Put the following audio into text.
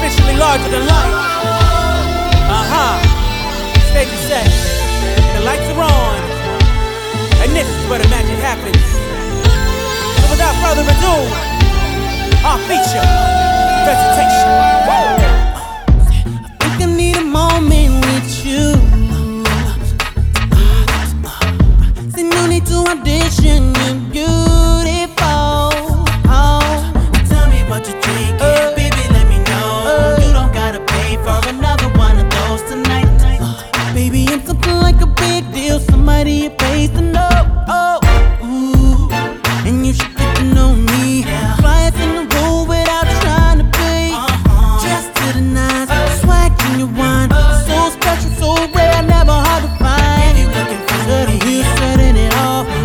exponentially larger than life. Stage is set, the lights are on, and this is where the magic happens. So without further ado, our feature presentation. I think I need a moment with you. Say no need to audition, you.